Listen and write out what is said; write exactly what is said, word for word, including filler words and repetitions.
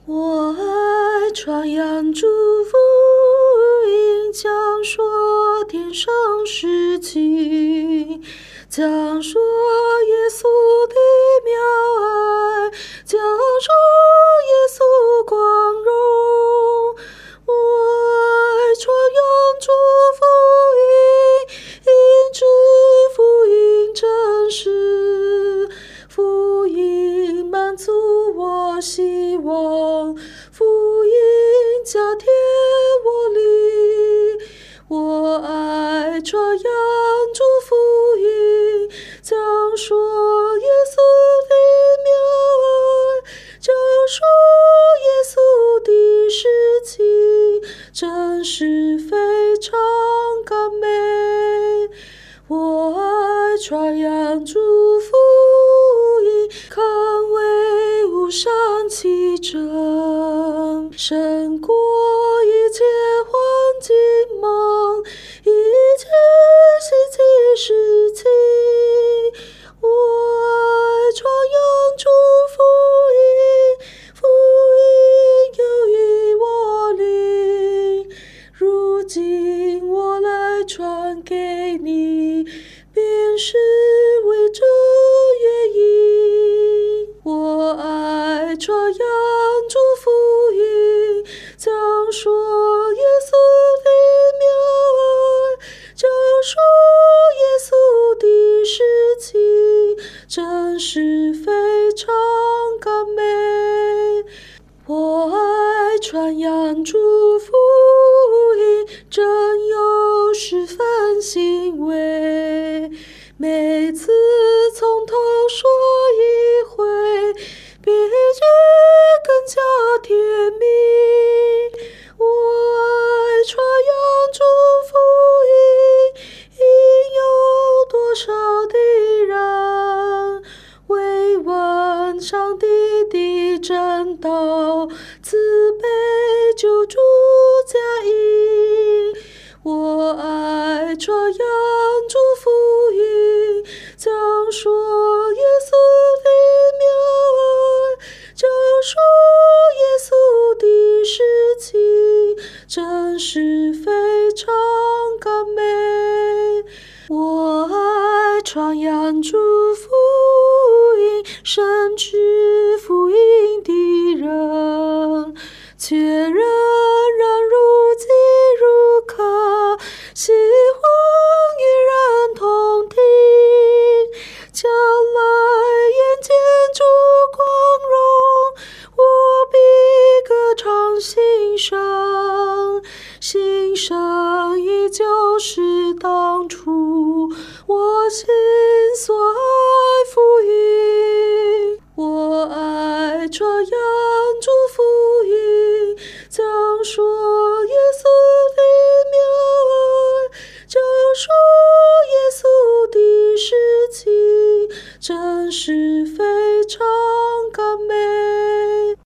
我爱传扬祝福音，讲说天上事情，讲说耶稣的妙爱，讲说耶稣光荣。我爱传扬祝福音，因知福音真实，福音满足我希望，福音加添我力。我爱传扬祝福音，讲说耶稣的妙爱，讲说耶稣的事情，真是非常甘美。我爱传扬祝福音，看为无上奇珍，胜过一切环境梦，一切稀奇事情。我爱传扬祝福音，福音有益我灵，如今我来传给你，便是为这原因。我爱传扬祝福音，讲说耶稣的妙爱，讲说耶稣的事情，真是非常甘美。我爱传扬祝福音，真有十分欣慰。每次从头说一回，别觉更加甜蜜。我爱传扬祝福音，因有多少的人未闻上帝的真道，慈悲救助加益。我爱传扬祝福音，讲说耶稣的妙爱，讲说耶稣的事情，真是非常甘美。我爱传扬祝福音，深知福音的人，却仍然如饥如渴，希望与人同听，将来眼见主光荣，我必歌唱新生。新生依旧是当初我心所爱福音。我爱传扬祝福音，讲说